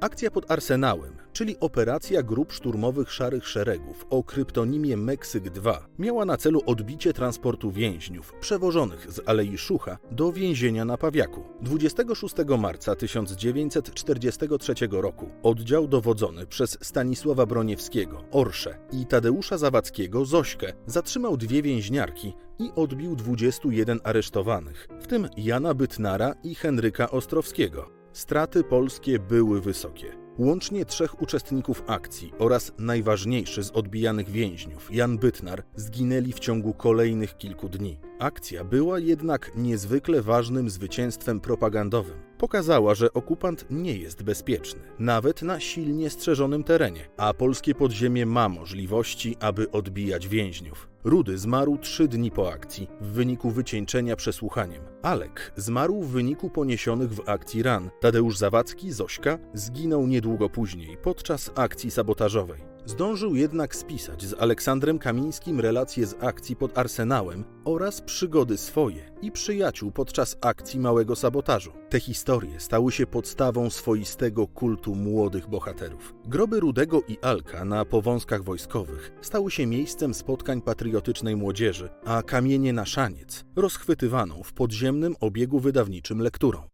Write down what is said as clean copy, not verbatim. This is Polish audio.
Akcja pod Arsenałem, czyli operacja grup szturmowych Szarych Szeregów o kryptonimie Meksyk II, miała na celu odbicie transportu więźniów przewożonych z Alei Szucha do więzienia na Pawiaku. 26 marca 1943 roku oddział dowodzony przez Stanisława Broniewskiego, Orszę i Tadeusza Zawadzkiego, Zośkę, zatrzymał 2 więźniarki i odbił 21 aresztowanych, w tym Jana Bytnara i Henryka Ostrowskiego. Straty polskie były wysokie. Łącznie 3 uczestników akcji oraz najważniejszy z odbijanych więźniów, Jan Bytnar, zginęli w ciągu kolejnych kilku dni. Akcja była jednak niezwykle ważnym zwycięstwem propagandowym. Pokazała, że okupant nie jest bezpieczny, nawet na silnie strzeżonym terenie, a polskie podziemie ma możliwości, aby odbijać więźniów. Rudy zmarł 3 dni po akcji w wyniku wycieńczenia przesłuchaniem. Alek zmarł w wyniku poniesionych w akcji ran. Tadeusz Zawadzki, Zośka, zginął niedługo później, podczas akcji sabotażowej. Zdążył jednak spisać z Aleksandrem Kamińskim relacje z akcji pod Arsenałem oraz przygody swoje i przyjaciół podczas akcji Małego Sabotażu. Te historie stały się podstawą swoistego kultu młodych bohaterów. Groby Rudego i Alka na powązkach wojskowych stały się miejscem spotkań patriotycznej młodzieży, a kamienie na szaniec rozchwytywaną w podziemnym obiegu wydawniczym lekturą.